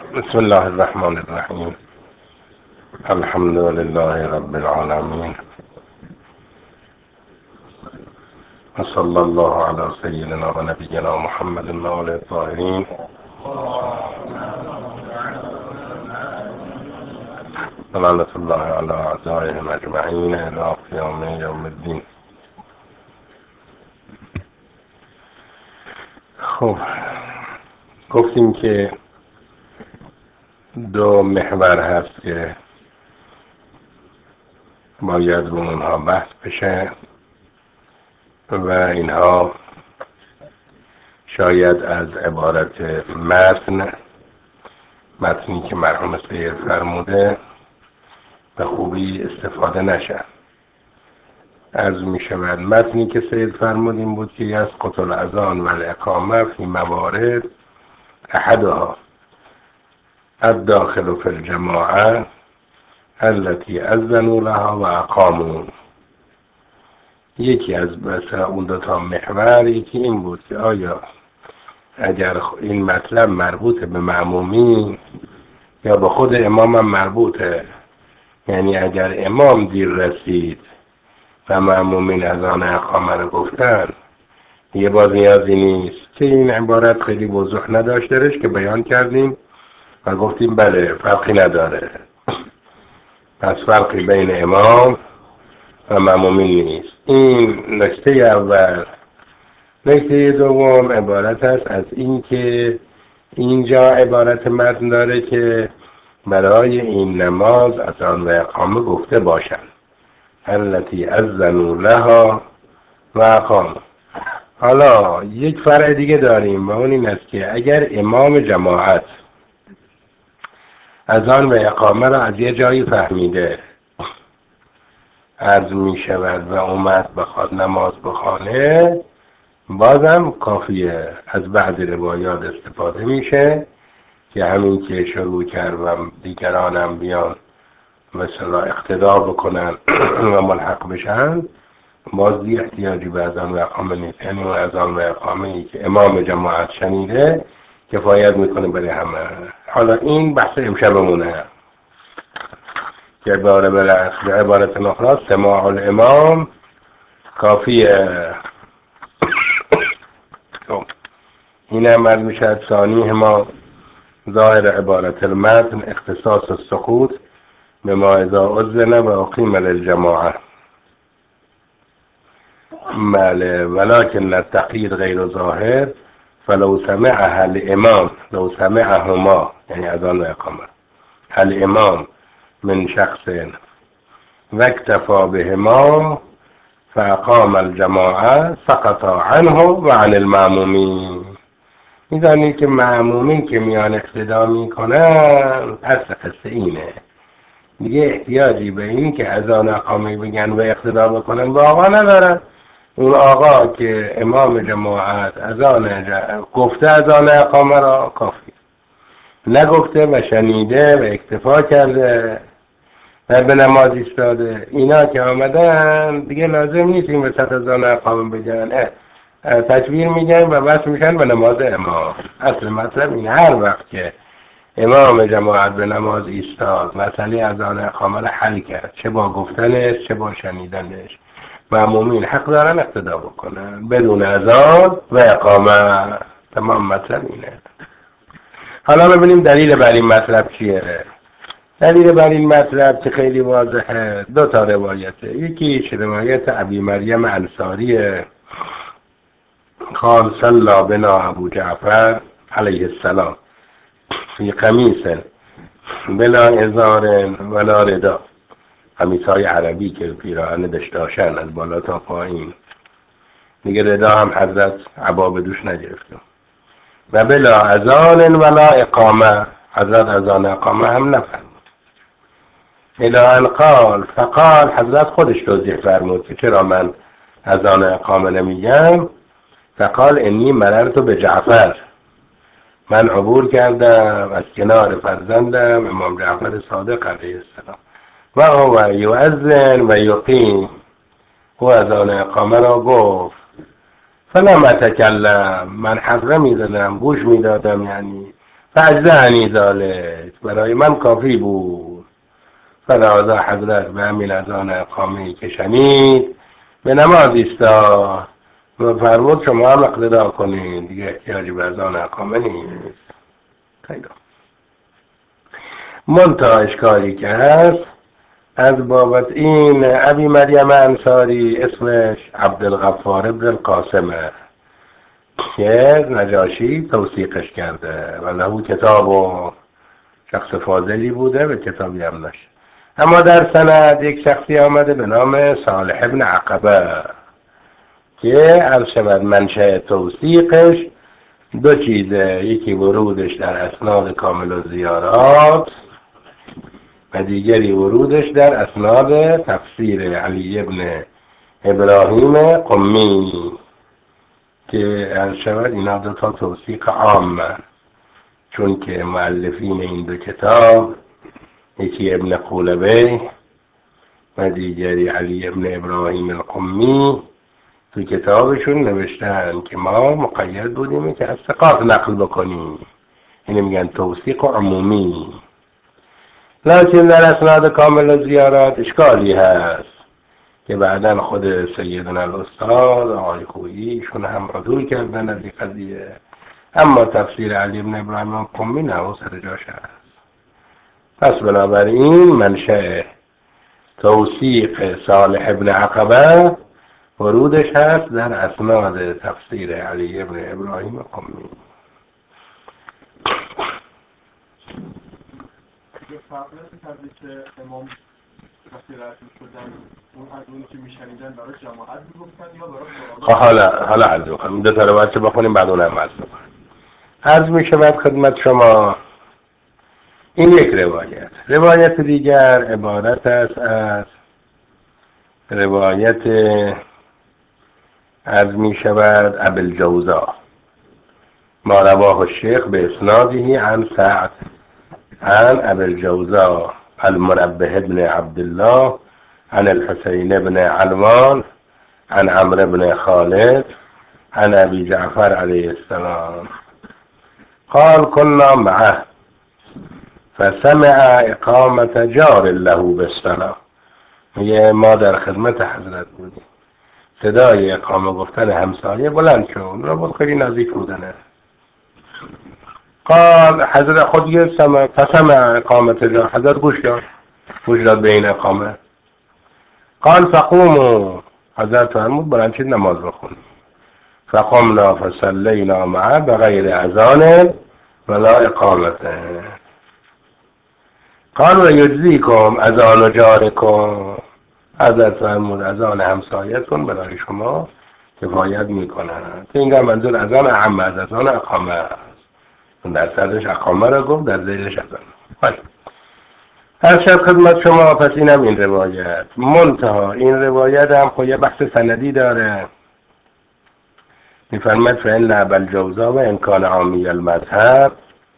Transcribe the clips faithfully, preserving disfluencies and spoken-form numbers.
بسم الله الرحمن الرحیم. الحمد لله رب العالمین و صلی الله علی سیدنا و نبینا محمد و آله الطاهرین. لعنة الله علی اعدائهم اجمعین الی قیام یوم الدین. خب گفتیم که دو محور هست که باید رو اونها بحث بشه و اینها شاید از عبارت متن متنی که مرحوم سید فرموده به خوبی استفاده نشه. عرض می شود متنی که سید فرمود این بود که یسقط الاذان و الاقامه فی موارد احدها الداخل فی الجماعه التي اذنوا لها و اقاموا. یکی از مثلا اون دو تا محور یکی این بود که آیا اگر این مطلب مربوط به مأمومین یا به خود امام هم مربوطه، یعنی اگر امام دیر رسید و مأمومین از آن اقامه رو گفتن یه باز نیازی نیست که این عبارت خیلی وضوح نداشترش که بیان کردیم و گفتیم بله فرقی نداره، پس فرقی بین امام و مأمومین نیست. این نکته اول. نکته دوم عبارت است از این که اینجا عبارت متن داره که برای این نماز از آن و اقامه گفته باشند التي اذنوا لها و اقاموا. حالا یک فرع دیگه داریم و اون این است که اگر امام جماعت از آن و اقامه را از یه جایی فهمیده عرض می شود و اومد بخواد نماز بخوانه، بازم کافیه از بعض روایات استفاده میشه که همین که شروع کرد و دیگران هم بیان مثلا اقتدا بکنن و ملحق بشن، باز دی احتیاجی به اذان و اقامه نیست. یعنی اون اذان و اقامه ای که امام جماعت شنیده کفایت میکنه برای همه. حالا این بحث امشبمونه که عباره به عبارت اخرى سماع الامام کافیه. این عمل میشد ثانی ما ظاهر عبارت المتن اختصاص السقوط بما اذا اذن و اقیم للجماعه. بله ولكن التقييد غير ظاهر فلو سمعها الامام لو سمعهما يعني اذان و اقامه الامام من شخص واكتفى بهما فاقام الجماعه سقط عنه و عن المأمومین. میدانی که معمومین که میان اقتدا میکنن اصل قصه اینه، دیگه احتیاجی به این که اذان اقامه بگن و اقتدا بکنن واقعا ندارن. اون آقا که امام جماعت اذان گفته اذان اقامه را کافی، نگفته و شنیده و اکتفا کرده و به نماز ایستاده، اینا که آمدن دیگه لازم نیست این وسط اذان اقامه بگن، تکبیر میگن و بس میشن به نماز امام. اصل مطلب این هر وقت که امام جماعت به نماز ایستاد مسئله اذان اقامه را حل کرد، چه با گفتنش چه با شنیدنش، مأمومین حق دارن اقتدا بکنن بدون اذان و اقامه. تمام مطلب اینه. حالا ببینیم دلیل بر این مطلب چیه. دلیل بر این مطلب که خیلی واضحه، دو تا روایته. یکیش روایت ابی مریم انصاریه قال صلى بنا ابو جعفر علیه السلام فی قمیص بلا ازار ولا ردا، قمیص‌های عربی که پیراهن داشتن از بالا تا پایین، دیگه ردا هم حضرت عبا به دوش نگرفته، و بلا اذان ولا اقامه، حضرت اذان اقامه هم نفرمود. الی ان قال فقال، حضرت خودش توضیح فرمود که چرا من اذان اقامه نمیگم. فقال انی مررت به جعفر، من عبور کردم از کنار فرزندم امام جعفر صادق علیه السلام و هو یؤذن و یقیم، او اذان اقامه را گفت. فلم اتکلم، من حرف میزدم گوش میدادم، یعنی فاجزعنی ذلک، برای من کافی بود. فلذا حضرت به همین از آن اقامه‌ای که شنید به نماز ایستاد و فرمود شما هم اقتدا کنید، دیگه احتیاجی به از آن اقامه نیست. خیلی منتها اشکالی که هست از بابت این ابی مریم انصاری اسمش عبدالغفار ابن القاسمه که نجاشی توثیقش کرده و له کتاب و شخص فاضلی بوده و کتابی هم داشت. اما در سند یک شخصی آمده به نام صالح ابن عقبه که عرض شود منشأ توثیقش دو چیزه، یکی ورودش در اسناد کامل الزیارات و دیگری ورودش در اسناد تفسیر علی ابن ابراهیم قمی که عرض شود اینا دو تا توثیق عامه، چون که مؤلفین این دو کتاب یکی ابن قولبی و دیگری علی ابن ابراهیم القمی تو کتابشون نوشتن که ما مقید بودیم که از ثقات نقل بکنیم، اینو میگن توثیق عمومی. لکن در اسناد کامل زیارات اشکالی هست که بعدا خود سیدنا الاستاد آقای خوییشون هم رجوع کردن از این قضیه، اما تفسیر علی ابن ابراهیم القمی نه و سر جاش هست. پس بنابراین منشأ توثیق صالح ابن عقبه ورودش هست در اسناد تفسیر علی ابن ابراهیم قمی. یه فرقی کردی که امام وقتی رسول شدن اون از اون که میشنیدن برای جماعت میگفتن یا برای خب حالا حالا عرض بکنم دو تا روایت بخونیم بعد اونم عرض بکنم. عرض می شود خدمت شما این یک روایت. روایت دیگر عبارت است از روایت عرض می شود ابوالجوزا ما رواه الشیخ به اسناده عن سعد عن ابوالجوزا المنبه ابن عبدالله عن الحسين ابن علوان عن عمرو بن خالد عن ابي جعفر عليه السلام قال كنا معه فسمع اقامة جار له بالصلاة. میگه ما در خدمت حضرت بودیم، صدای اقامه گفتن همسایه بلند شد، را بود خیلی نزدیک بودنه. قال حضرت خود یه سمع فسمع اقامة جار، حضرت گوش داد گوش داد به این اقامه. قال فقوموا، حضرت فرمود بلند شید نماز بخونید. فقمنا فصلینا معه بغیر اذان ولا اقامه. قال و یجزیکم اذان جارکم، حضرت فرمود اذان همسایتون برای شما کفایت میکنند. اینجا منظور اذان اعم از اذان اقامه است، در سرش اقامه را گفت در زیرش اذان. باشه هر شب خدمت شما. پس اینم این روایت. منتها این روایت هم خب یه بحث سندی داره. میفرمد فإن ابوالجوزا و ان کان عامی المذهب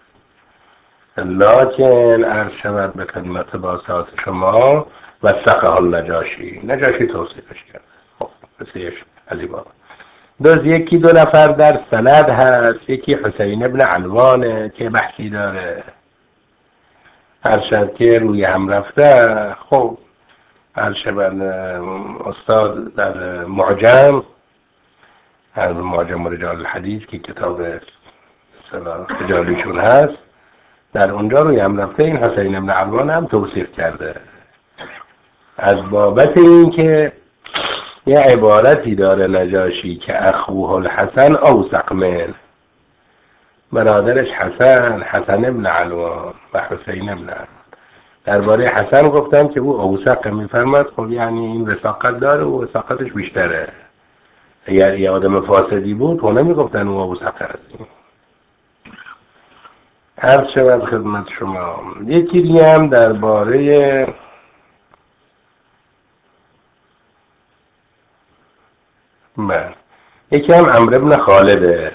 لکن عرض شود به خدمت باسات شما وثقه النجاشی، نجاشی توصیفش کرد. خب بسیش علی بابا دوز یکی دو نفر در سند هست، یکی حسین ابن علوانه که بحثی داره، هر شب که روی هم رفته. خب هر شب استاد در معجم از معجم رجال الحدیث که کتاب رجالیشون هست در اونجا روی هم رفته این حسین ابن علوان هم توصیف کرده از بابت این که یه عبارتی داره نجاشی که اخوه الحسن اوثق من، برادرش حسن حسن ابن علوان و حسین ابن علوان درباره حسن گفتن که او اوثق، میفرماد خب یعنی این وثاقت داره و وثاقتش بیشتره. اگر یه آدم فاسدی بود خب نمیگفتن او اوثق است. عرض شود خدمت شما یکی دیگه هم درباره من یکی هم عمرو بن خالده.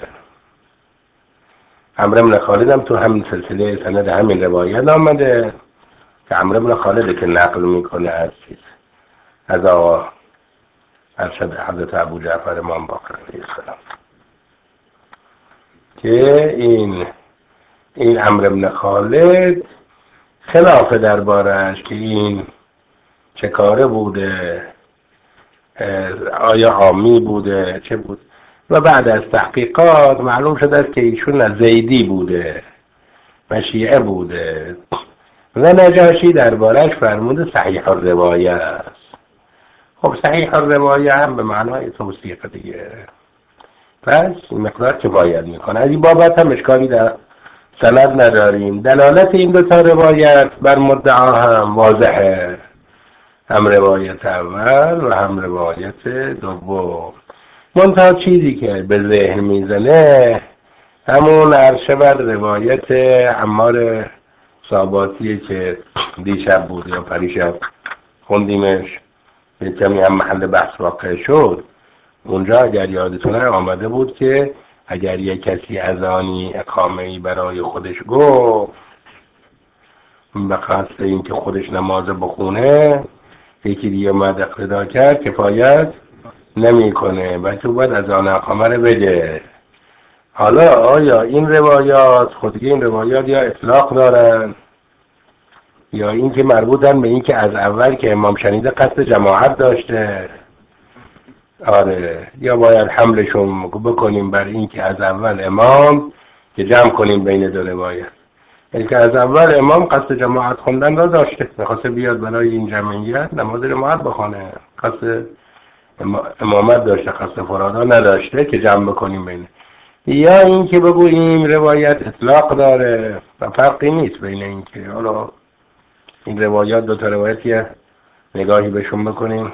عمرو بن خالد هم تو همین سلسله سند همین روایت آمده که عمرو بن خالد که نقل میکنه از چیز از آقا ارشد حضرت ابو جعفر امام باقر علیه السلام که این این عمرو بن خالد خلاف دربارش که این چه کاره بوده، آیا عامی بوده چه بود، و بعد از تحقیقات معلوم شده است که ایشون زیدی بوده و شیعه بوده و نجاشی دربارش فرموده صحیح الروایه است. خب صحیح الروایه هم به معنای توثیق دیگه، پس این مقدار کفایت میکنه. از این بابت هم اشکالی در سند نداریم. دلالت این دو تا روایت بر مدعا هم واضحه، هم روایت اول و هم روایت دوم. منتها چیزی که به ذهن میزنه همون عرشه بر روایت عمار صاباتی که دیشب بود یا پریشب خوندیمش، به کمی هم محل بحث واقع شد. اونجا اگر یادتونه آمده بود که اگر یک کسی اذانی اقامه‌ای برای خودش گفت به قصد این که خودش نماز بخونه، یکی دیگه اومد اقتدا کرد، کفایت نمیکنه و تو باید اذان اقامه رو بده. حالا آیا این روایات خودگی این روایات یا اطلاق دارن یا این که مربوطن به این که از اول که امام شنیده قصد جماعت داشته؟ آره، یا باید حملشون بکنیم بر این که از اول امام که جمع کنیم بین دو روایت، یعنی که از اول امام قصد جماعت خوندن را داشته، میخواسته بیاد برای این جمعیت نماز جماعت بخونه، قصد امامت داشته، قصد فرادا نداشته که جمع بکنیم بین. یا این که بگوییم روایت اطلاق داره و فرقی نیست بین این که حالا این روایات دو تا روایتیه نگاهی بهشون بکنیم.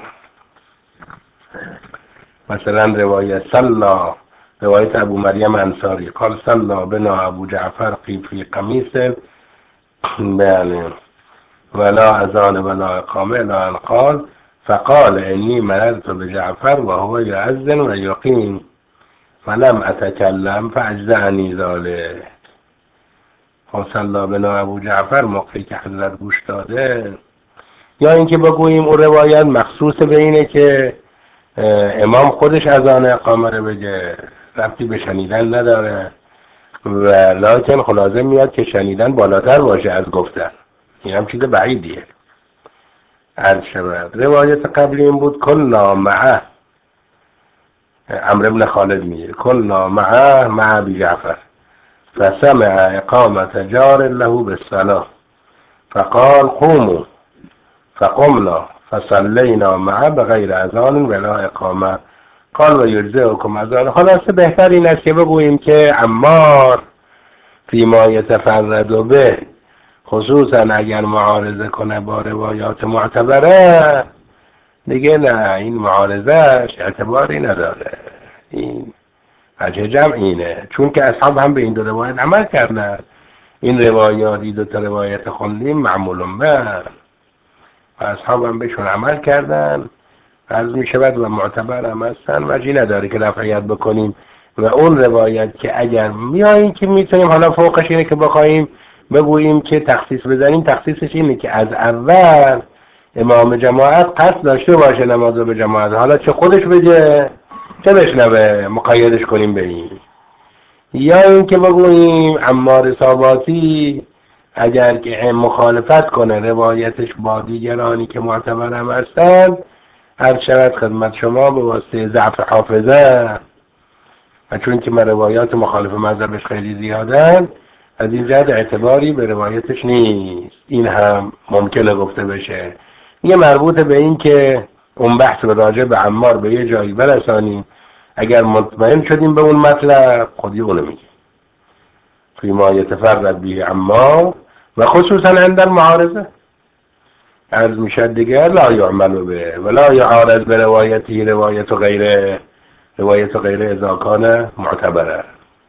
مثلا روایت صلا، روایت ابو مریم انصاری قال صلا بنا ابو جعفر فی قمیص بله ولا اذان ولا اقامه الا ان قال فقال انی مررت بجعفر وهو يؤذن و یقیم فلم اتکلم فاجزعنی ذلك. صلا بنا ابو جعفر موقعی که حضرت گوش داده. یا اینکه بگوییم اون روایت مخصوص به اینه که امام خودش اذان اقامه رو بگه، ربطی به شنیدن نداره و لکن خلاصه میاد که شنیدن بالاتر باشه از گفتن. این هم چیز بعیدیه. عرض شود روایت قبلی این بود کلنا معه، عمرو بن خالد میگه کلنا معه مع ابی جعفر فسمع اقامت جار له بالصلاه فقال قوموا فقمنا فصلینا معه بغیر اذان ولا اقامه قال و یجزئکم اذان. خلاصه بهتر این است که بگوییم که عمار فیما یتفرد به، خصوصا اگر معارضه کنه با روایات معتبره دیگه نه، این معارضهش اعتباری نداره. این وجه جمع اینه، چون که اصحاب هم به این دو روایت عمل کردن. این روایاتی دو تا روایت خوندیم معمولون به و اصحاب هم بهشون عمل کردن، از می شود و معتبر هم هستن، وجهی نداره که رفعیت بکنیم. و اون روایت که اگر میاییم که میتونیم حالا فوقش اینه که بخوایم بگوییم که تخصیص بزنیم، تخصیصش اینه که از اول امام جماعت قصد داشته باشه نماز به جماعت، حالا چه خودش بگه چه بشنوه مقیدش کنیم به این. یا این که بگوییم عمار صاباتی اگر که مخالفت کنه روایتش با دیگرانی که معتبر هم هستن، هر شود خدمت شما به واسطه ضعف حافظه و چون که روایات مخالف مذهبش خیلی زیادن، از این جهت اعتباری به روایتش نیست. این هم ممکنه گفته بشه. یه مربوط به این که اون بحث رو راجع به عمار به یه جایی برسانیم، اگر مطمئن شدیم به اون مطلب خودی اونو میگیم فیما یتفرد به عمار و خصوصا عند المعارضه. عرض میشد دیگر لا یعمل به ولا یعارض به روایتی روایت و غیره روایت و غیره اذا کان معتبره.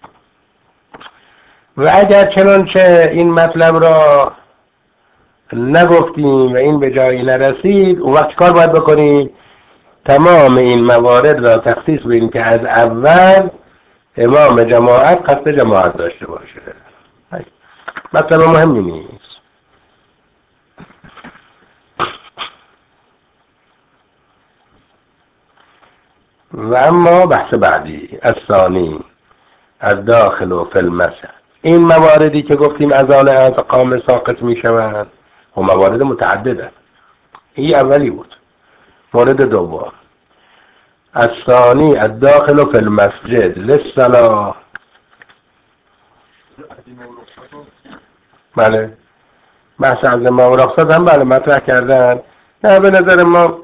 و اگر چنانچه این مطلب را نگفتیم و این به جایی نرسید، اون وقت کار باید بکنیم تمام این موارد را تخصیص بدیم که از اول امام جماعت قصد جماعت داشته باشه. مطلب مهمی نیست. و اما بحث بعدی الثانی الداخل فی المسجد این مواردی که گفتیم اذان از اقامه ساقط می شوند و موارد متعدده. این اولی بود. مورد دوم الثانی الداخل فی المسجد للصلاة. بله بحث عزیمه و رخصت هم بله مطرح کردن. نه به نظر ما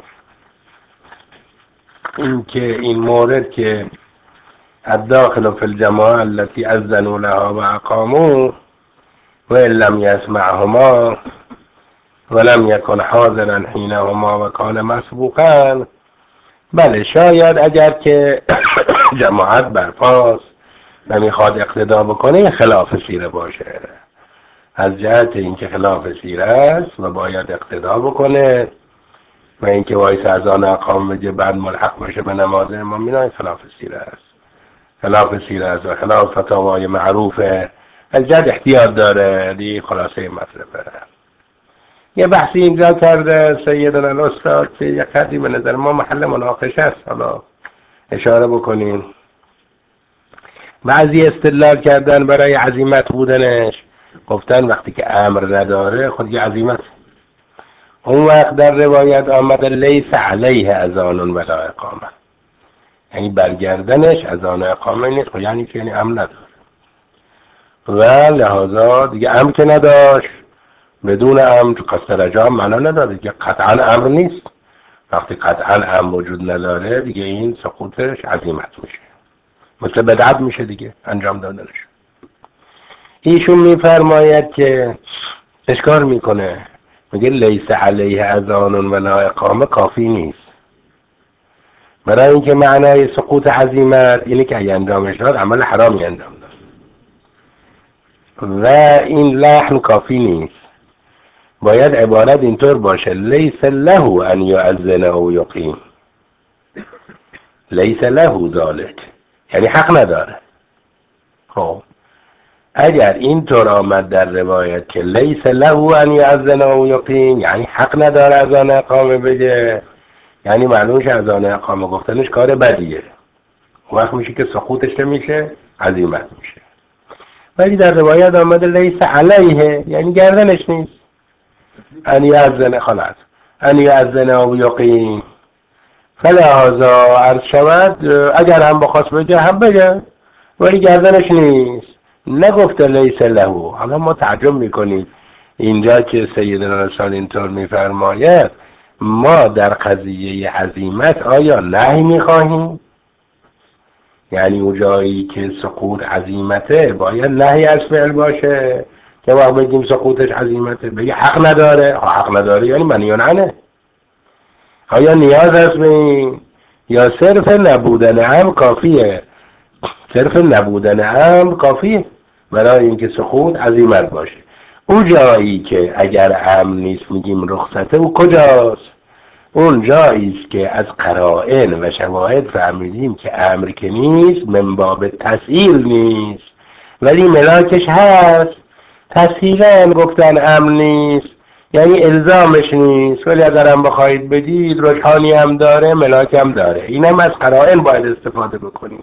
این که این مورد که الداخل فی الجماعه التي اذنوا لها و اقاموا و لم يسمعهما ولم يكن حاضرا حينهما و کان مسبوقا، بله شاید اگر که جماعت برپاست و میخواد اقتدا بکنه خلاف سیره باشه، از جهت اینکه خلاف سیره است و باید اقتدا بکنه و اینکه وایس اذان اقامه بگه بعد ملحق بشه به نماز امام، اینا خلاف سیره است. خلاف سیره است و خلاف فتاوای معروفه، از جهت احتیاط داره. دی خلاصه مطلبه. یه بحثی اینجا کرده سیدنا الاستاد که یک قدری به نظر ما محل مناقشه است، حالا اشاره بکنیم. بعضی استدلال کردن برای عزیمت بودنش، گفتن وقتی که امر نداره خود یه عزیمت. اون وقت در روایت آمده لیس علیه اذان ولا اقامه، یعنی برگردنش اذان اقامه نیست، یعنی که یعنی امر نداره و لحاظا دیگه امر که نداشت بدون امر قصد رجا معنا نداره، دیگه قطعا امر نیست. وقتی قطعا امر وجود نداره دیگه این سقوطش عزیمت میشه، مثل بدعت میشه دیگه انجام دادنش. ایشون میفرماید که اشکار میکنه، میگه لیس علیه اذان ولا اقامه کافی نیست، برای اینکه معنای سقوط عزیمت اینه که اگه انجامش داد عمل حرامی انجام داد و این لحن کافی نیست. باید عبارت اینطور باشه لیس له ان یؤذن او یقیم، لیس له ذلک، یعنی حق نداره. خب اگر اینطور آمد در روایت که لیس له ان یؤذن او یقیم، یعنی حق نداره اذان اقامه بگه، یعنی معلومش اذان اقامه گفتنش کار بدیه، وقت میشه که سقوطش نمیشه عزیمت میشه. ولی در روایت آمده لیس علیه، یعنی گردنش نیست. ان یؤذن خلاص ان یؤذن او یقیم، فلهذا عرض شود اگر هم بخواست بگه هم بگه، ولی گردنش نیست. نگفته لیس له. حالا ما تعجب میکنیم اینجا که سیدنا رسول اینطور میفرماید، ما در قضیه عزیمت آیا نهی میخواهیم؟ یعنی اون جایی که سقوط عزیمته باید نهی از فعل باشه که وقت بگیم سقوطش عزیمته بگه حق نداره. حق نداره یعنی منهی عنه. آیا نیاز هست به این یا صرف نبودن هم کافیه؟ صرف نبودن هم کافیه برای اینکه سقوط عزیمت باشه. اون جایی که اگر امر نیست میگیم رخصته، او کجاست؟ اون جایی است که از قرائن و شواهد فهمیدیم که امر که نیست من باب تسهیل نیست، ولی ملاکش هست. تسهیلا گفتن امر نیست یعنی الزامش نیست، ولی اگر هم بخواهید بدید رجحانی هم داره ملاک هم داره. اینم از قرائن باید استفاده بکنیم.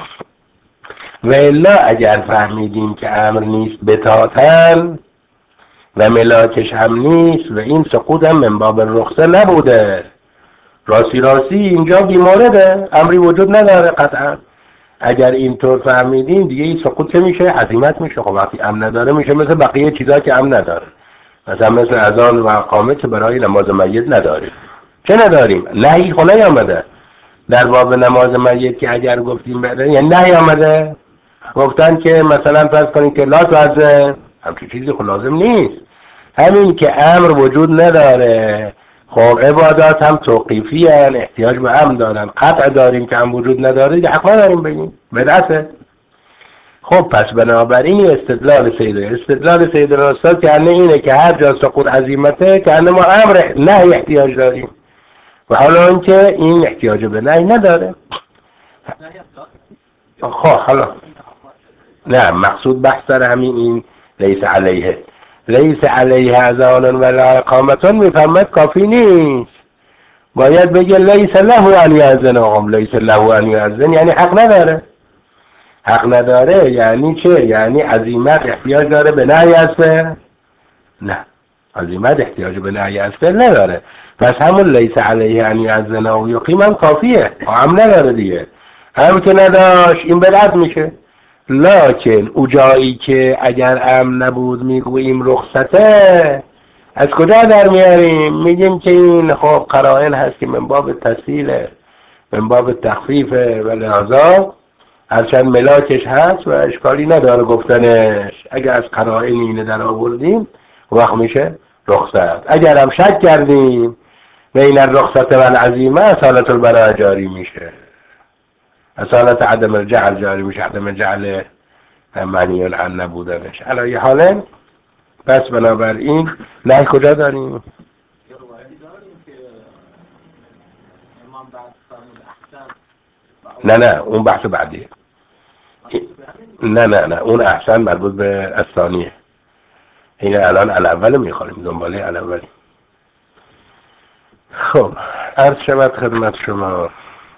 و الا اگر فهمیدیم که امر نیست بتاتن و ملاکش هم نیست و این سقوط هم من باب رخصه نبوده، راستی راستی اینجا بیمارده، امری وجود نداره قطعا. اگر اینطور فهمیدیم دیگه این سقوط میشه عزیمت میشه. خب وقتی امر نداره میشه مثل بقیه چیزا که امر نداره، مثلا مثل اذان و اقامه که برای نماز میت نداریم. چه نداریم؟ نهی خونه آمده در باب نماز میت که اگر گفتیم بده، یعنی نهی آمده گفتن که مثلا فرض کنیم که لا تؤذن، همچین چیزی خب لازم نیست. همین که امر وجود نداره، خب عبادات هم توقیفی هن، احتیاج به امر دارن. قطع داریم که هم وجود نداره دیگه حق نداریم بگیم بدعته. خب پس بنابراین استدلال سیده استدلال سیده راستاد که انه اینه که هر جا سقوط عزیمته که انه ما امر نهی احتیاج داریم و حالا این که این احتیاج به نهی نداره. خب حالا نه مقصود بحث در همین این لیس علیه لیس علیه اذان ولا اقامه میفهمد کافی نیست، باید بگه لیس له ان یأذن هم، لیس له ان یأذن یعنی حق نداره. حق نداره یعنی چه؟ یعنی عزیمت احتیاج داره به نهی از فعل؟ نه، عزیمت احتیاج به نهی از فعل نداره. پس همون لیس علیه ان یأذن و یقیم هم کافیه، هم نداره دیگه. هم که نداشت این بدعت میشه. لکن او جایی که اگر ام نبود میگوییم رخصته، از کجا در میاریم؟ میگیم که این خب قرائن هست که من باب تسهیل، من باب تخفیف، و لحاظا هرچند ملاکش هست و اشکالی نداره گفتنش. اگر از قرائن اینه در آوردیم وقت میشه رخصت. اگر هم شک کردیم بین الرخصت و العزیمه اصالت البراء جاری میشه، اصالت عدم الجعل جاری میشه، عدم الجعل معنی عن نبودنش. علی حالا پس بنابراین نه کجا داریم؟ یه روایتی داریم که امام بعد فرمود احسن. نه نه اون بحث بعدیه. نه نه نه اون احسن مربوط به الثانیه. این الان الاول میخوانیم، دنباله الاولی. خب عرض شود خدمت شما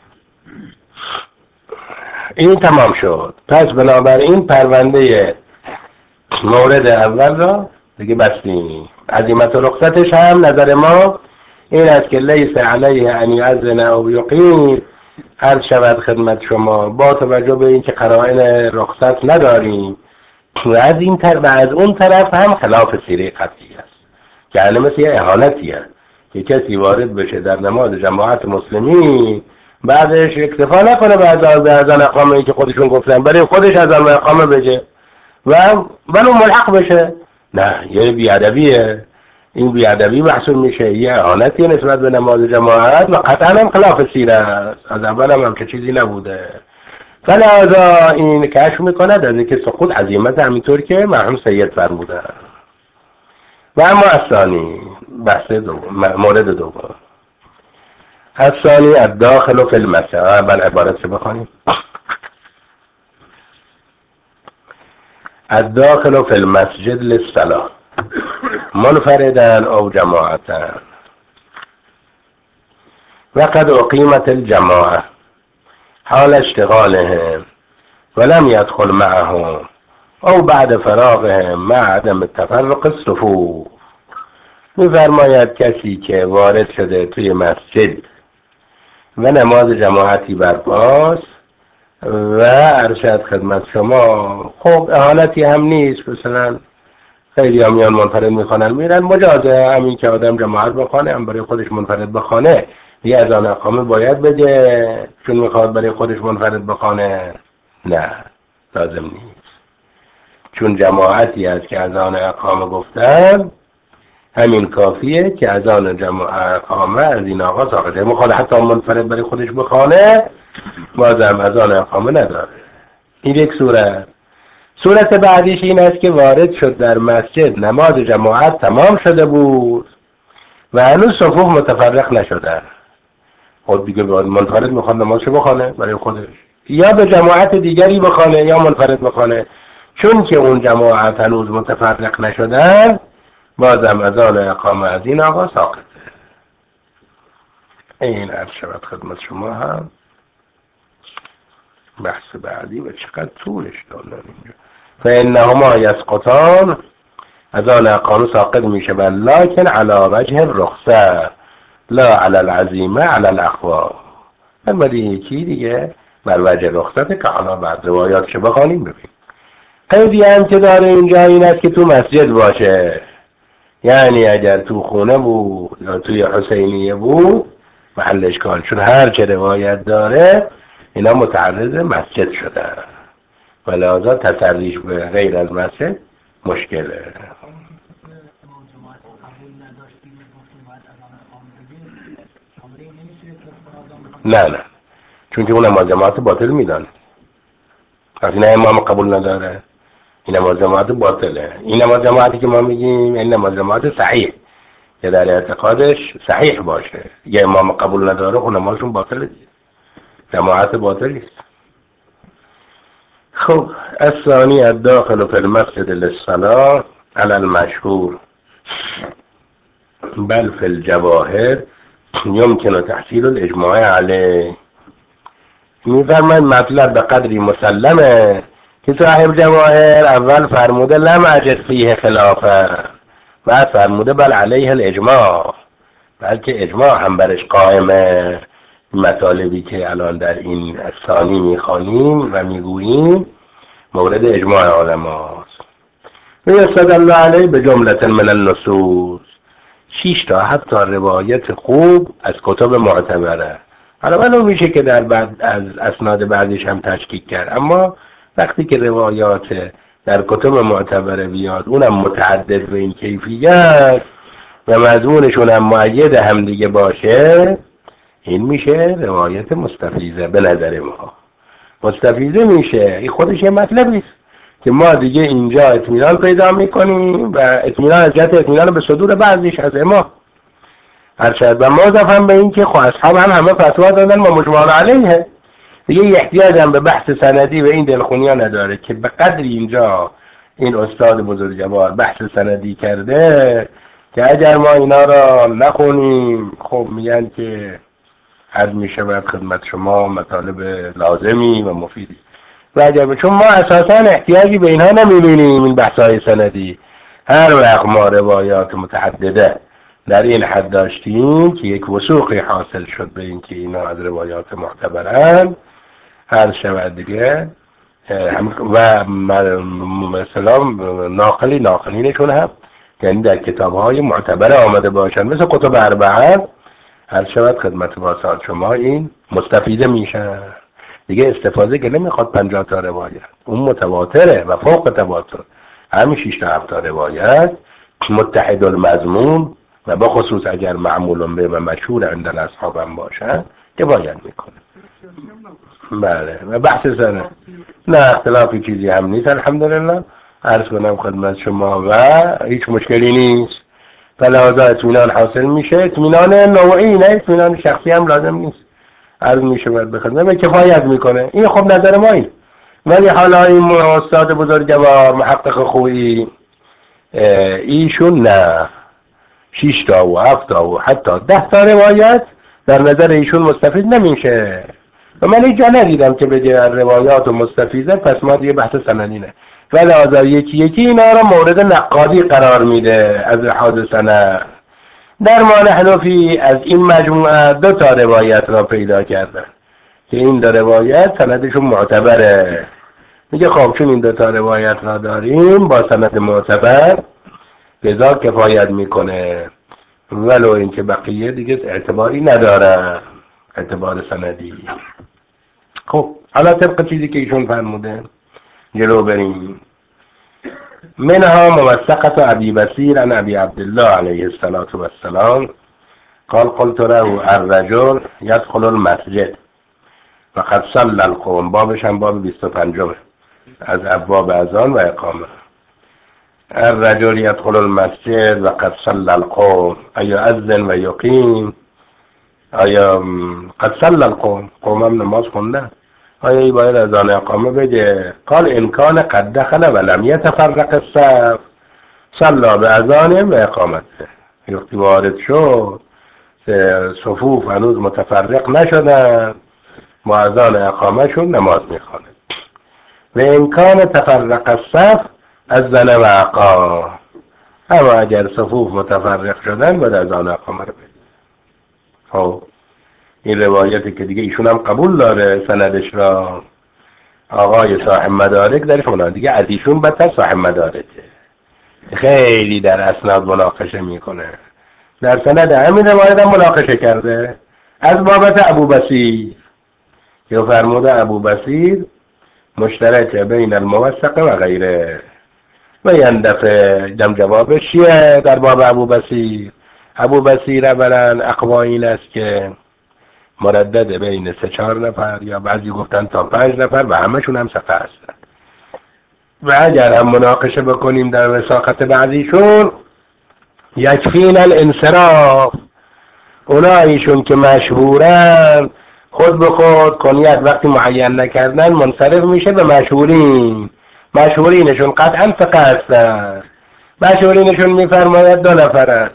این تمام شد. پس بنابراین پرونده مورد اول را دیگه بستیم. عزیمت و رخصتش هم نظر ما این است که لیس علیه ان یأذن او یقیم. عرض شود خدمت شما با توجه به این که قرائن رخصت نداریم و از این طرف و از اون طرف هم خلاف سیره قطعی است که یعنی مثل یه اهانتی است که کسی وارد بشه در نماز جماعت مسلمین بعدش اکتفا نکنه به اذان اقامه که خودشون گفتن، برای خودش اذان اقامه بشه و ولو ملحق بشه. نه، یه بیادبیه. این بیادبی محسوب میشه، یه اهانتی نسبت به نماز جماعت و قطعا هم خلاف سیره است. از اول هم, هم که چیزی نبوده. فلذا این کشف میکند از اینکه سقوط عزیمت همینطور که مرحوم سید فرموده. و اما الثانی بحث دوم، مورد دوم، الثانی الداخل فی المسجد. بل عبارت چه بخوانیم؟ الداخل فی المسجد للصلاة منفردا او جماعتا وقد اقیمت الجماعه حال اشتغالهم ولم يدخل معهم او بعد فراغهم مع عدم التفرق الصفوف. می‌فرماید کسی که وارد شده توی مسجد و نماز جماعتی برپاست و ارشد خدمت شما، خب اهانتی هم نیست، مثلا خیلی هم میان منفرد میخوانن میرن، مجازه همین که آدم جماعت بخوانه هم برای خودش منفرد بخوانه یه اذان اقامه باید بده چون میخواد برای خودش منفرد بخوانه؟ نه، لازم نیست. چون جماعتی است که اذان اقامه گفتن همین کافیه که اذان جماعت اقامه از این آقا ساقطه. میخواد حتی منفرد برای خودش بخوانه بازم اذان اقامه نداره. این یک صورت. صورت بعدیش این است که وارد شد در مسجد، نماز جماعت تمام شده بود و هنوز صفوف متفرق نشده. خود دیگه منفرد میخواد نمازشو بخوانه برای خودش یا به جماعت دیگری بخوانه یا منفرد بخوانه، چون که اون جماعت هنوز متفرق نشدن بازم اذان اقامه از این آقا ساقطه. این عرض شود خدمت شما هم بحث بعدی و چقدر طولش دادن اینجا. فانهما یسقطان، اذان اقامه ساقط میشه لکن علی وجه الرخصه لا علی العزیمه علی الاخوا. البته یکی دیگه بر وجه رخصت که حالا بعد روایاتش بخوانیم ببین. قیدی هم که داره اینجا این است که تو مسجد باشه، یعنی اگر تو خونه بود یا توی حسینیه بود محل اشکال، چون هر چه روایت داره اینا متعرض مسجد شده و لذا تسریش به غیر از مسجد مشکله. نه نه، چون که اون نماز جماعت باطل میدن. از این امام قبول نداره، این نماز جماعت باطله. این نماز جماعتی که ما میگیم این نماز جماعت صحیح که در اعتقادش صحیح باشه. یه امام قبول نداره اون نمازشون باطله، جماعت باطلی است. خب الثانی الداخل فی المسجد للصلاة علی المشهور بل فی الجواهر يمكن تحصیل الاجماع علیه. میفرماید مطلب به قدری مسلمه که صاحب جواهر اول فرموده لم اجد فیه خلافه، بعد فرموده بل علیه الاجماع، بلکه اجماع هم برش قائمه. مطالبی که الان در این ثانی میخوانیم و میگوییم مورد اجماع علماست. و یستدل علیه به جملة من النصوص، شیش تا حتی روایت خوب از کتب معتبره. حالا معلوم میشه که در بعد از اسناد بعضیش هم تشکیک کرد، اما وقتی که روایات در کتب معتبره بیاد اونم متعدد به این کیفیت و مضمونشون هم مؤید هم دیگه باشه، این میشه روایت مستفیضه. به نظر ما مستفیضه میشه. این خودش یه مطلبی است که ما دیگه اینجا اطمینان پیدا میکنیم و اطمینان از جهت اطمینان به صدور بعضیش از ما هرچند و ما ضفن به این که خب اصحاب هم همه فتوا دادن و مجمع علیه دیگه احتیاج هم به بحث سندی و این دلخونی ها نداره که به قدری اینجا این استاد بزرگوار بحث سندی کرده که اگر ما اینا را نخونیم خب میگن که عرض میشه باید خدمت شما مطالب لازمی و مفیدی و اگر چون ما اساسا احتیاجی به اینها نمیبینیم. این بحث‌های سندی هر وقت ما روایات متعدده در این حد داشتیم که یک وثوقی حاصل شد به این که اینا از روایات معتبرن هر شود دیگه و مثلا ناقلی ناقلینشون هم یعنی در کتاب‌های معتبر آمده باشن مثل کتب اربعه هر شود خدمت واسات شما این مستفیده میشن دیگه. استفاده که نمیخواد پنجاه تا روایت، اون متواتره و فوق تواتر. همین شش تا هفت تا روایت متحد المضمون و به خصوص اگر معمول به و مشهور عند الاصحاب هم باشن که باید میکنه. بله و بحث سنه نه اختلافی چیزی هم نیست الحمدلله. عرض کنم خدمت شما و هیچ مشکلی نیست. فلازا اطمینان حاصل میشه، اطمینان نوعی نه اطمینان شخصی هم لازم نیست. عرض میشه باید بخدمه و کفایت میکنه. این خب نظر ما این. ولی حالا این استاد بزرگوار محقق خوبی ایشون نه شش تا و هفت تا و حتی ده تا روایت در نظر ایشون مستفید نمیشه و من اینجا ندیدم که بگه روایات و مستفیده پس ما دیگه بحث سندی نه. ولی آزار یکی یکی اینا را مورد نقادی قرار میده از لحاظ سند. در ما نحنفی از این مجموعه دو تا روایت را پیدا کردن که این دو روایت سندشون معتبره. میگه خب چون این دو تا روایت را داریم با سند معتبر لذا کفایت میکنه ولو اینکه بقیه دیگه اعتباری نداره اعتبار سندی. خب حالا طبق چیزی که ایشون فرموده جلو بریم. منها موثقة ابي بصير عن ابي عبد الله عليه الصلاة والسلام قال قلت له الرجل يدخل المسجد وقد صلى القوم. بابش هم باب بیست و پنج از ابواب اذان و اقامه. الرجل يدخل المسجد وقد صلى القوم ايؤذن و يقيم. آیا قد صلى القوم قوم هم نماز خونده آیا ای باید اذان اقامه بگه؟ قال ان کان قد دخل ولم يتفرق الصف صلى به اذان و اقامته. وقتی وارد شد صفوف هنوز متفرق نشدن با اذان اقامه شون نماز میخوانه. و ان کان تفرق الصف اذن و اقام. اما اگر صفوف متفرق شدن باید اذان اقامه رو بگه. خب این روایتی که دیگه ایشون هم قبول داره سندش را آقای صاحب مدارک درش اونا دیگه از ایشون بدتر صاحب مدارکه خیلی در اسناد مناقشه میکنه. در سند همین روایت هم مناقشه کرده از بابت ابو بصیر که فرموده ابو بصیر مشترک بین الموثق و غیره و این دفعه دم جوابش چیه در باب ابو بصیر؟ ابو بصیر اولا اقوا این است که مردد بین سه چهار نفر یا بعضی گفتن تا پنج نفر و همشون هم صفحه هستن و اگر هم مناقشه بکنیم در وثاقت بعضیشون یکفین الانصراف. اونایشون که مشهورن خود به خود کنیت وقتی معین نکردن منصرف میشه به مشهورین. مشهورینشون قطعا فقه هستن. مشهورینشون میفرماید دو نفرن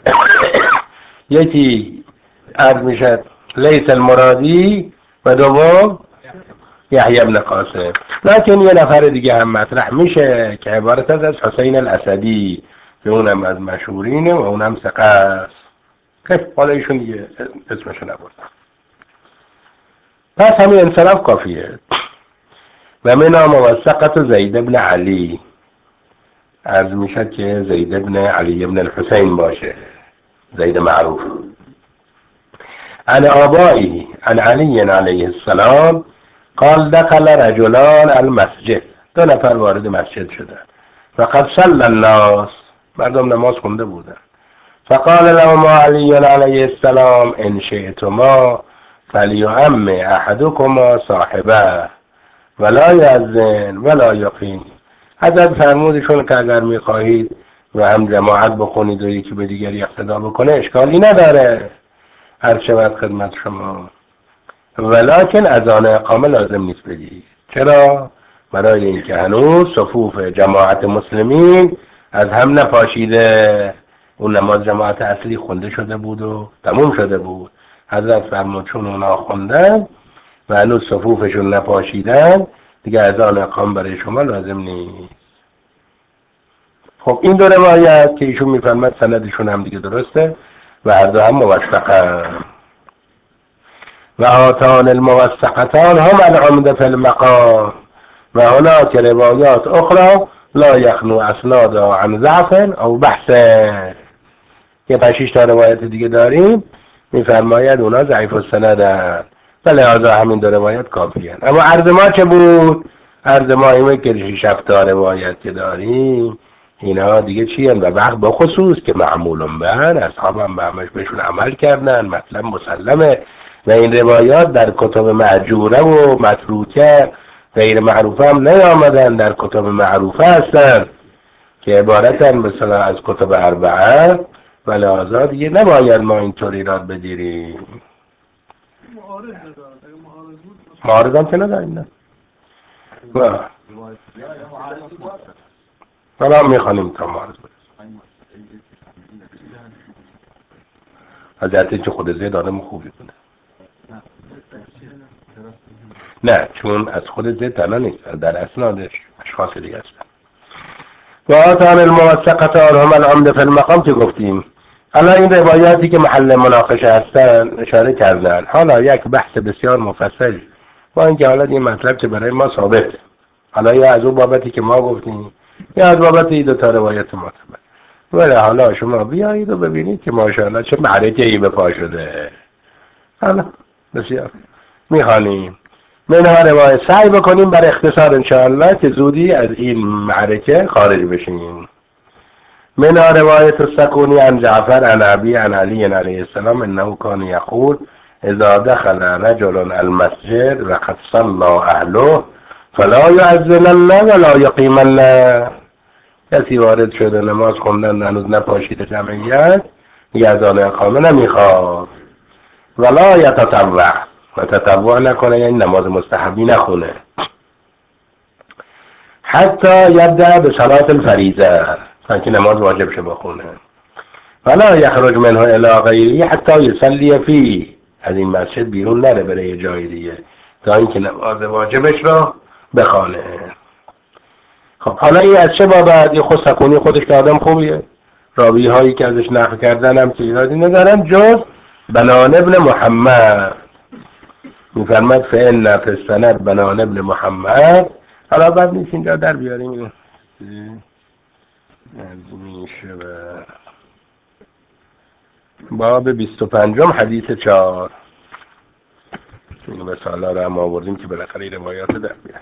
یکی عرض میشد لیس المرادی و دوم یحیی ابن قاسم. لکن یه نفر دیگه هم مطرح میشه که عبارت از حسین الاسدی که اونم از مشهورینه و اونم ثقه است. خب حالا ایشون دیگه اسمشو نبردم. پس همین انصراف کافیه. و من موثقت زید ابن علی، عرض میشد که زید ابن علی ابن الحسین باشه، زید معروف. عن آبائه عن علی علیه السلام قال دخل رجلان المسجد، دو نفر وارد مسجد شدن. فقد صلى الناس، مردم نماز خونده بودن. فقال لهما علی علیه السلام ان شئتما فلیؤم احدکما صاحبه ولا یأذن ولا یقیم. حضرت فرمودشون که اگر میخواهید و هم جماعت بکنید و یکی به دیگری اقتدا بکنه اشکالی نداره، هر شود خدمت شما، ولکن اذان اقامه لازم نیست بگید. چرا؟ برای اینکه هنوز صفوف جماعت مسلمین از هم نپاشیده، اون نماز جماعت اصلی خونده شده بود و تموم شده بود. حضرت فرمود چون اونا خوندن و هنوز صفوفشون نپاشیدن دیگه اذان اقامه برای شما لازم نیست. خب این دو روایت که ایشون میفرماد سندشون هم دیگه درسته و هر دو هم موثقه. و آتان الموثقتان هم العمده فی المقام و هناک روایات اخرى لا یخلو اسنادا عن ضعف او بحث. یه پنج تا روایت دیگه داریم میفرماید اونا ضعیف السندن و لحاظا همین دو روایت کافیه. اما عرض ما چه بود؟ عرض ما اینه که شش تا روایت که داریم اینا دیگه چی هن؟ و وقت بخصوص که معمولون بهن اصحاب هم به همش بهشون عمل کردن، مطلب مسلمه و این روایات در کتب معجوره و متروکه غیر معروفه هم نیامدن، در کتب معروفه هستن که عبارتن مثلا از کتب اربعه و لحاظا دیگه نباید ما اینطوری راد بدیریم. معارض هم که نداریم نه حالا میخوانیم تا معارض برسیم. حضرتی که خود زید آدم خوبی بوده. نه چون از خود زید تنها نیست، در اسنادش اشخاص دیگه هستن. و آتان الموثقت آنهم العمده فی المقام که گفتیم. حالا این روایاتی که محل مناقشه هستن اشاره کردن. حالا یک بحث بسیار مفصل با اینکه حالا این مطلب که برای ما ثابته، حالا یا از اون بابتی که ما گفتیم یا از بابت این دو تا روایت معتبر، ولی حالا شما بیایید و ببینید که ماشاءالله چه معرکه ای به پا شده. حالا بسیار میخوانیم منها روایت، سعی بکنیم بر اختصار انشاءالله که زودی از این معرکه خارج بشیم. منها روایت السکونی عن جعفر عن ابی عن علی علیه السلام انه کان یقول اذا دخل رجل المسجد وقد صلى اهله فلا یعذلن ولا یقیمن. کسی وارد شده نماز خوندن هنوز نپاشیده جمعیت دیگه اذان اقامه نمیخواد، ولا یتطوع و تطوع نکنه یعنی نماز مستحبی نخونه، حتی یبدأ به صلاة الفریضه تا که نماز واجب شه بخونه، ولا یخرج منه الی غیره حتی یصلی فیه، از این مسجد بیرون نره بره یه جای دیگه تا اینکه نماز واجبش رو بخونه. خب حالا این از چه بابت؟ یه خود سکونی خودش که آدم خوبیه، راوی هایی که ازش نقل کردن هم که ایرادی ندارن جز بنان ابن محمد میفرماد فإن فی السند بنان ابن محمد. حالا بعد نیست اینجا در بیاریم اینو میشه به باب بیست و پنجم حدیث چهار. این مثالا رو هم آوردیم که بالاخره روایات در بیاریم.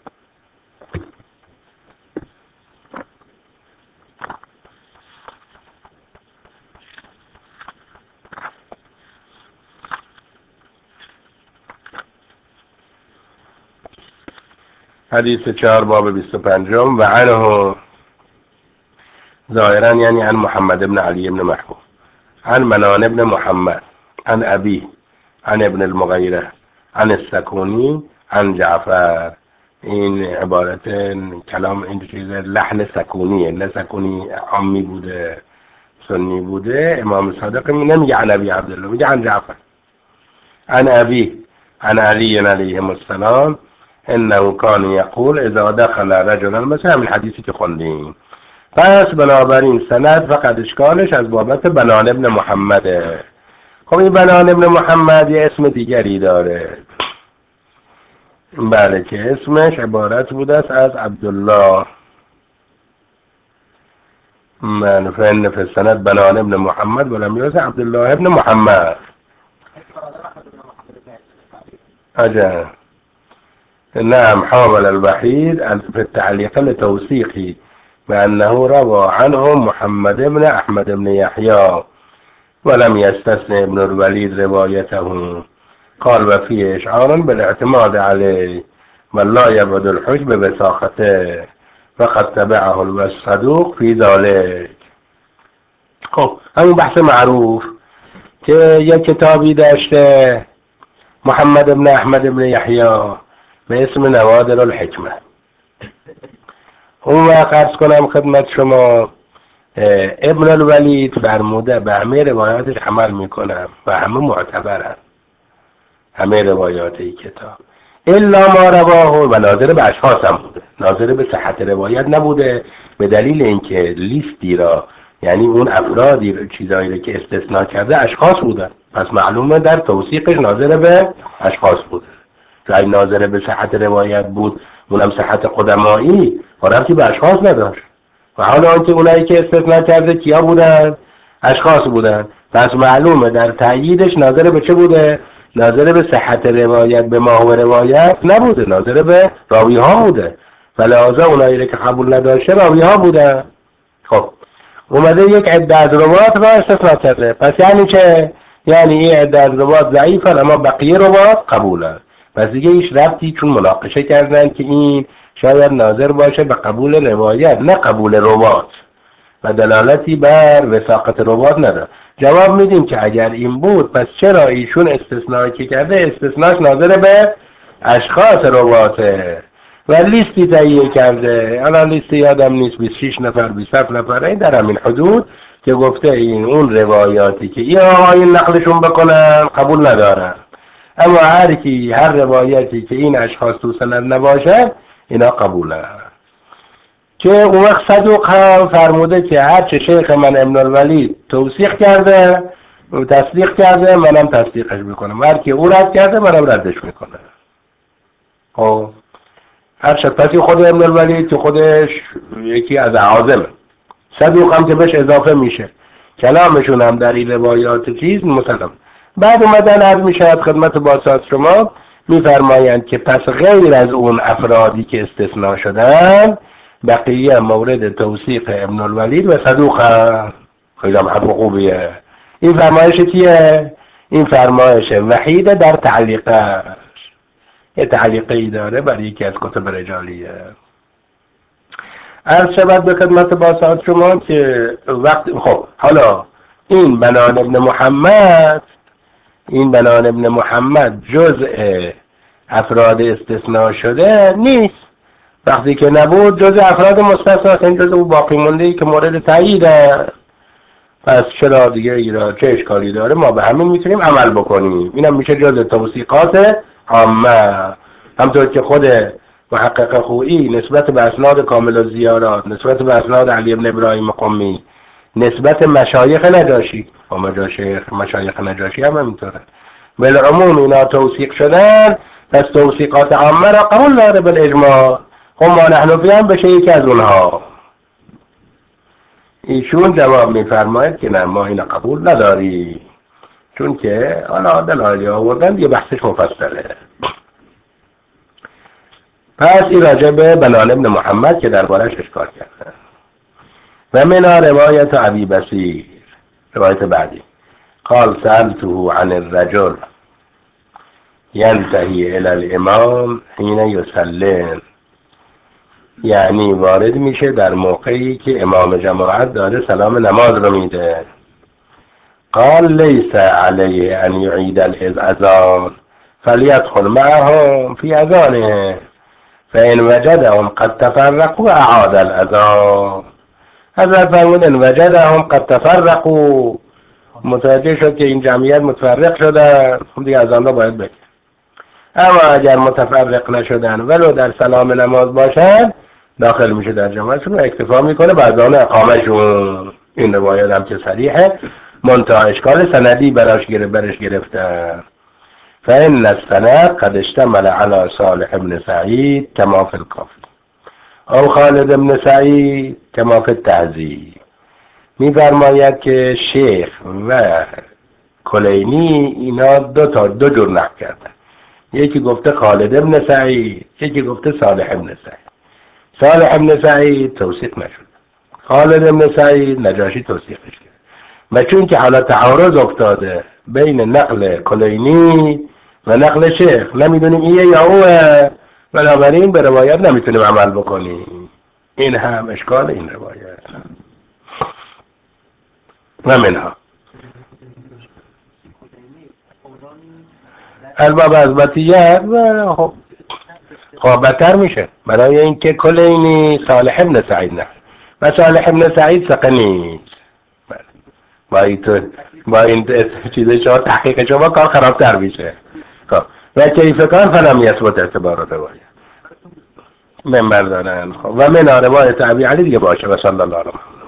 حدیث چهار باب بیست و پنجم. و عنه ظاهرا یعنی عن محمد ابن علی ابن محبوب عن منان ابن محمد عن ابی عن ابن المغیره عن السکونی عن جعفر. این عبارت کلام این چیز لحن سکونیه، نه سکونی عامی بوده سنی بوده. امام صادق نمیگه عن ابی عبدالله، میگه عن جعفر عن ابی عن علی علیه السلام انه کان یقول اذا دخل رجلا، مثل همین حدیثی که خوندیم. پس بنابراین سند فقط اشکالش از بابت بنان ابن محمده. خب این بنان ابن محمد یه اسم دیگری داره، بله، که اسمش عبارت بوده است از عبدالله. من فن فی السند بنان ابن محمد ولم یوز عبدالله ابن محمد. اجا نعم، حاول الوحيد في التعليق لتوثيقه بأنه روى عنهم محمد بن أحمد بن يحيى ولم يستثني ابن الوليد روايته. قال وفيه إشعار بالاعتماد عليه ولا يبعد الحجب بساقته فقد تبعه الصدوق في ذلك. خب همون بحث معروف که یک کتابی داشته محمد بن احمد بن یحیی به اسم نوادر الحکمه. اون وقت عرض کنم خدمت شما ابن الولید فرموده به همه روایاتش عمل میکنم و همه معتبرن، همه روایات این کتاب، الا ما رواه، و ناظر به اشخاص هم بوده، ناظر به صحت روایت نبوده، به دلیل اینکه لیستی را، یعنی اون افرادی رو، چیزایی رو که استثناء کرده اشخاص بودن، پس معلومه در توثیقش ناظر به اشخاص بوده. که ناظر به صحت روایت بود، اونم صحت قدمایی، و ربطی به اشخاص نداشت. و حالا آنکه اونایی که استثناء کرده کیا بودن؟ اشخاص بودن. پس معلومه در تأییدش ناظر به چه بوده؟ ناظر به صحت روایت به ماهو روایت نبوده، ناظر به راوی ها بوده. فلذا اونایی که قبول نداشته راوی ها بودن. خب اومده یک عده از روات را استثناء کرده، پس یعنی چه؟ یعنی این عده از روات ضعیفن اما بقیه روات قبولن. پس دیگه هیچ ربطی، چون مناقشه کردن که این شاید ناظر باشه به قبول روایت نه قبول روات و دلالتی بر وثاقت روات نداره. جواب میدیم که اگر این بود پس چرا ایشون استثنایی که کرده استثناش ناظر به اشخاص رواته و لیستی تهیه کرده. الان لیستی یادم نیست، بیست و شش نفر بیست و هفت نفر این در همین حدود که گفته این اون روایاتی که این آقایون نقلشون بکنن قبول ندارن، اما هر کی هر روایتی که این اشخاص تو سند نباشه اینا قبوله. که اون وقت صدوق هم فرموده که هر چه شیخ من ابن الولید توثیق کرده و تصدیق کرده منم تصدیقش میکنم، هر کی او رد کرده منم ردش میکنم. خب هر شفتی خود ابن الولید که خودش یکی از اعاظمه، صدوق هم که بهش اضافه میشه، کلامشون هم در این روایات چیز مسلم. بعد اومدن عرض میشود خدمت باسط شما، میفرمایند که پس غیر از اون افرادی که استثناء شدن بقیه مورد توثیق ابن الولید و صدوق هم. خیلی هم حرف خوبیه. این فرمایش کیه؟ این فرمایش وحید در تعلیقش، یه تعلیقی داره برای یکی از کتب رجالیه. عرض شود به خدمت باسط شما که وقت خب حالا این بنان ابن محمد، این بنان ابن محمد جزء افراد استثناء شده نیست. وقتی که نبود جزء افراد مستثنا، این جزء اون باقی مونده که مورد تاییده. پس چرا دیگه ایرا چه اشکالی داره؟ ما به همین میتونیم عمل بکنیم. اینم میشه جزء توثیقات عامه. همطور که خود محقق خویی نسبت به اسناد کامل الزیارات، نسبت به اسناد علی بن ابراهیم قمی، نسبت مشایخ نجاشی و مشایخ مشایخ نجاشی هم همینطوره، بالعموم اینا توثیق شدن، پس توثیقات عامه را قبول داره بالاجماع. خب ما نحنفی هم بشه یکی از اونها. ایشون جواب میفرماید که نه، ما اینا قبول نداری، چون که حالا دلایلی آوردن یه بحثش مفصله. پس این راجع به بنان ابن محمد که دربارش اشکال کرده. و من روایت ابی بصیر، روایت بعدی، قال سألته عن الرجل ينتهي الى الامام حين يسلم، یعنی وارد میشه در موقعی که امام جماعت داره سلام نماز رو میده. قال لیس علیه ان یعید الاذان فلیدخل معهم فی اذانه فان وجدهم قد تفرقوا اعاد الاذان. حضرت فرمود ان وجدهم قد تفرقوا، متوجه شد که این جمعیت متفرق شدن، خب دیگه اذان رو باید بگه. اما اگر متفرق نشدن ولو در سلام نماز باشن داخل میشه در جماعتشون و اکتفا میکنه بعد آن اقامشون. این روایت هم که صریحه، منتها اشکال سندی براش گره برش گرفتن. فإن السند قد اشتمل على صالح بن سعید كما في الكفر او خالد بن سعید كما في التعزیه. می‌فرماید که شیخ و کلینی اینا دو تا دو جور نقل کردن. یکی گفته خالد بن سعید، یکی گفته صالح بن سعید. صالح بن سعید توثیق نشد، خالد بن سعید نجاشی توثیقش کرد. و چون که حالا تعارض افتاده بین نقل کلینی و نقل شیخ، نمیدونیم ایه یا اوه، بنابراین به روایت نمیتونیم عمل بکنیم. این هم اشکال این روایت. و منها الباب از بطیت و خب خب بدتر میشه، برای اینکه کلینی صالح بن سعید نه و صالح بن سعید ثقه نیست. با این با این چیز شما تحقیق شما کار خرابتر میشه. خب و کیف کار فلم یثبت اعتبار روایت من بردارن. خب و من روایت ابی علی دیگه باشه و صلی الله علیه